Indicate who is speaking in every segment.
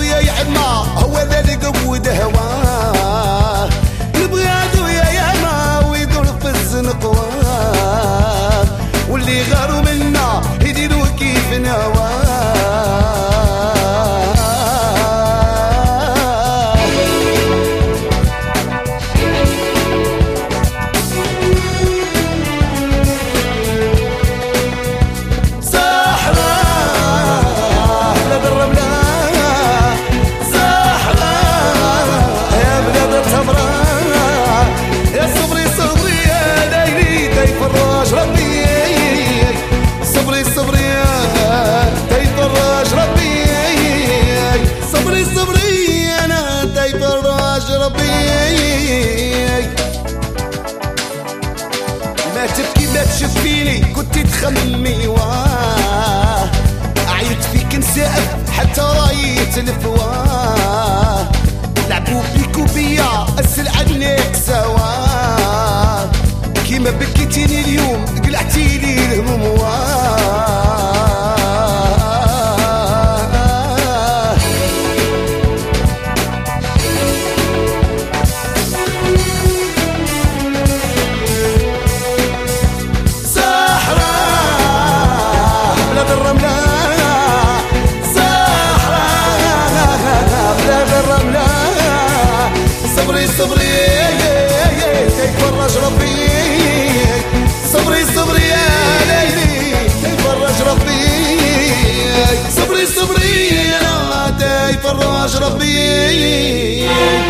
Speaker 1: يا يعمى هو ذا اللي قود هواه، البغادو يا ياما ويدور في الزنقواه، واللي غاروا منا يديروا كيف نواه. ما تبكي ما تشفيني كنت تخمي واه، عيط فيك نسقف حتى رايت الفواه، لعبوا بيك وبيا اسل عنك سوا، كيما بكيتيني اليوم قلعتي لي الهموم واه. صبري تيفرج ربي، صبري صبري يا ليلي تيفرج ربي، صبري صبري يا تيفرج ربي.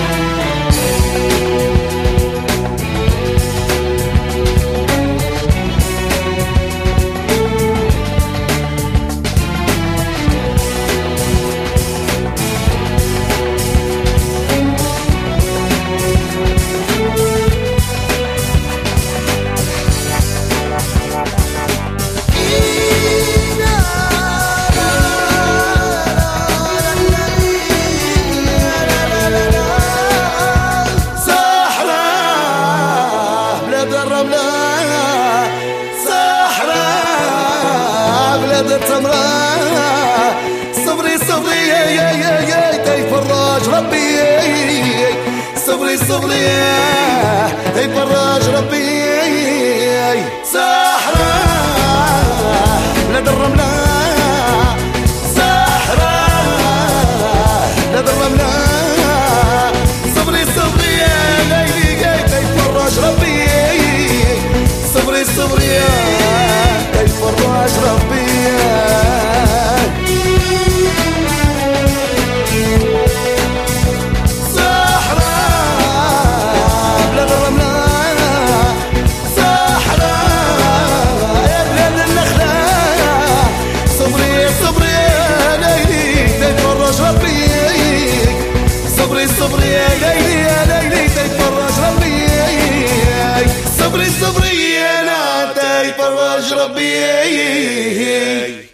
Speaker 1: صبري صبري يا تيفرج ربي، صبري صبري تيفرج ربي. صحراء بلاد الرملة، صحراء بلاد الرملة، صبري صبري يا ليلي تيفرج ربي، صبري صبري تيفرج ربي. صبري يا ليلي يا ليلي تيفرج ربي، صبري صبري انا تيفرج ربي.